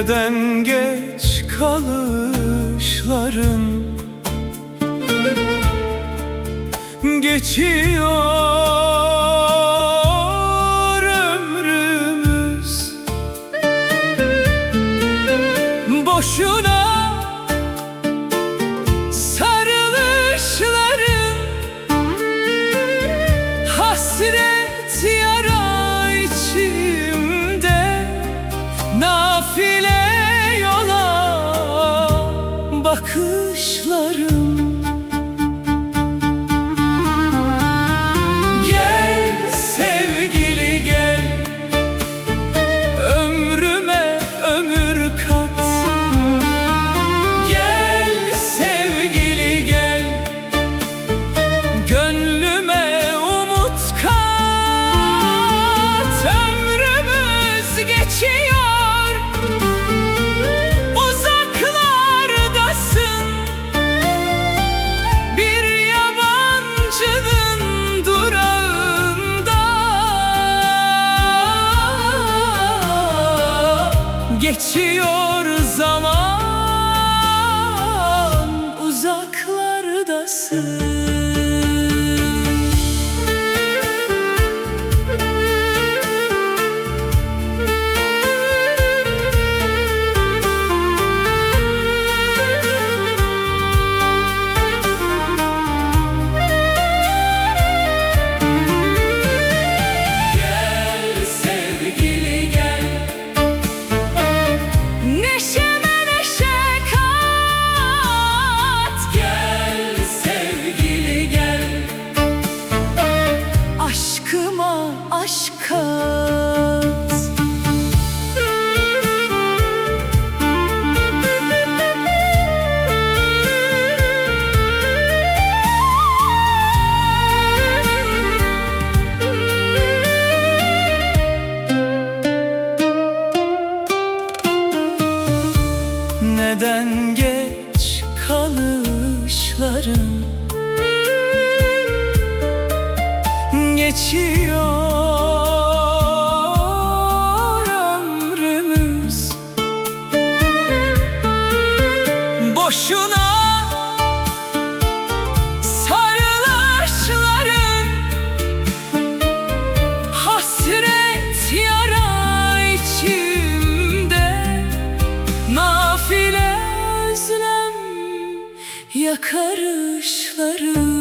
Neden geç kalışların geçiyor ömrümüz boşuna. Sarılışların hasret yara içimde, nafile yola bakışlarım. Gel sevgili gel, ömrüme ömür kat. Gel sevgili gel, gönlüme umut kat. Ömrümüz geçiyor, uzaklardasın, bir yabancının durağında. Geçiyor zaman, uzaklardasın. Aşk kat. Neden geç kalışların geçiyor ömrümüz boşuna. Sarılaşların hasret yara içimde, nafile özlem yakarışları.